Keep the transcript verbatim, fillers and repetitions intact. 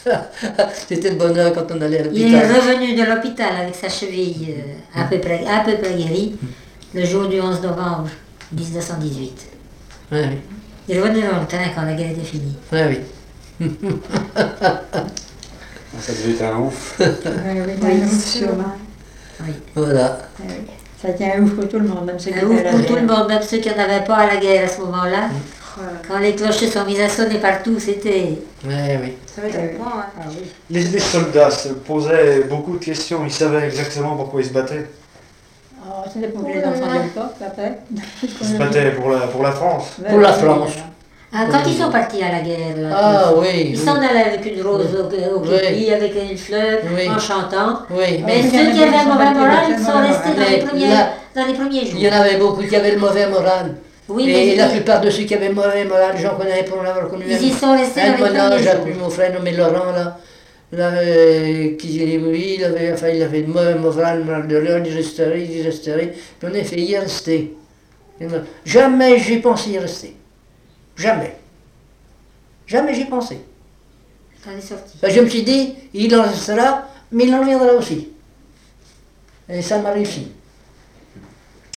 C'était le bonheur quand on allait à l'hôpital. Il est revenu de l'hôpital avec sa cheville euh, à, peu près, à peu près guérie le jour du onze novembre mille neuf cent dix-huit. Oui, oui. Il est revenu dans le train quand la guerre était finie. Oui, oui. Ça devait être un ouf. Oui, oui, Oui, un ouf, c'est sûrement. Oui. Voilà. Oui, oui. Ça a été un ouf pour tout le monde, même ceux qui Un étaient ouf à la pour tout le guerre. monde, même ceux qui n'en avaient pas à la guerre à ce moment-là. Quand les clochers sont mis à sonner partout, c'était... Oui, oui. Ça va être bon, hein. Ah oui. Les, les soldats se posaient beaucoup de questions, ils savaient exactement pourquoi ils se battaient. Ah, c'était pour que les enfants de l'époque, après. Ils se battaient pour la, pour la France. Pour la France. Ah, quand ils sont partis à la guerre, là, Ah oui. ils oui. s'en allaient avec une rose au, au képi, Oui. avec une fleur, Oui. en chantant. Oui, Mais il y en ceux a qui avaient beaucoup le mauvais qui moral, avaient ils le sont mauvais restés dans moral. les, premiers, Là, dans les premiers jours. Il y en avait beaucoup qui avaient le mauvais moral. Oui, et mais la ils, plupart de ceux qui avaient le mauvais moral, j'en connais pour en avoir connu. ils y sont restés Un dans de les mon âge, premiers a jours. pu mon frère nommé Laurent, là, là euh, qui, lui, il avait, enfin, il avait le mauvais moral, le moral de l'heure, il resterait, il resterait. Puis en effet, il y est resté. Jamais j'ai pensé y rester. Jamais. Jamais j'ai pensé. Quand il est sorti. Ben, je me suis dit, il en restera, mais il en reviendra aussi. Et ça m'a réussi.